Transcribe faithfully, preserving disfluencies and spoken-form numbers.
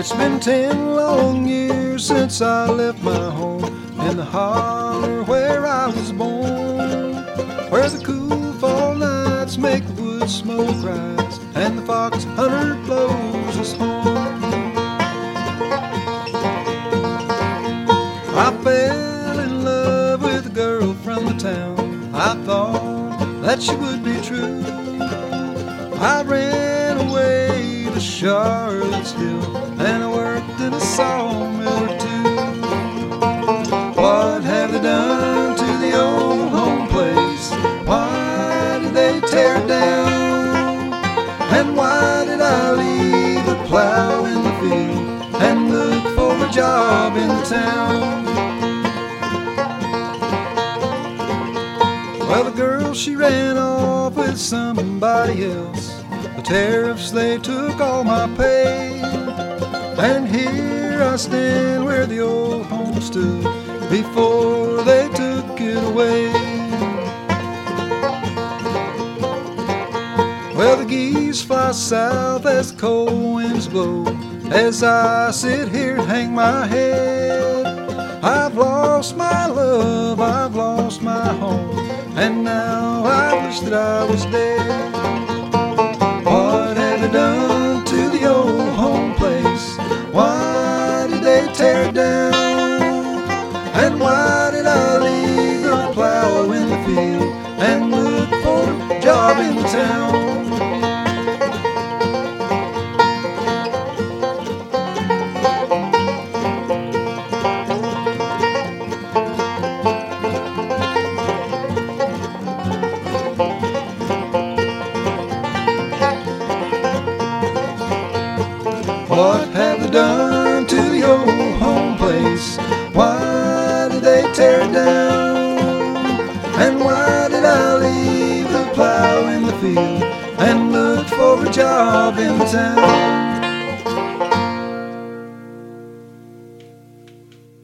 It's been ten long years since I left my home in the holler where I was born, where the cool fall nights make the wood smoke rise and the fox hunter blows his horn. I fell in love with a girl from the town. I thought that she would be true. I ran away to Charlottesville and I worked in a sawmill or two. What have they done to the old home place? Why did they tear it down? And why did I leave a plow in the field and look for a job in the town? Well, the girl, she ran off with somebody else. The tariffs, they took all my pay, and here I stand where the old home stood before they took it away. Well, the geese fly south as the cold winds blow. As I sit here and hang my head, I've lost my love, I've lost my home, and now I wish that I was dead. What have they done to the old home place? Why did they tear it down? And why did I leave the plow in the field and look for a job in the town? What have they done to the old home place? Why did they tear it down? And why did I leave the plow in the field and look for a job in the town?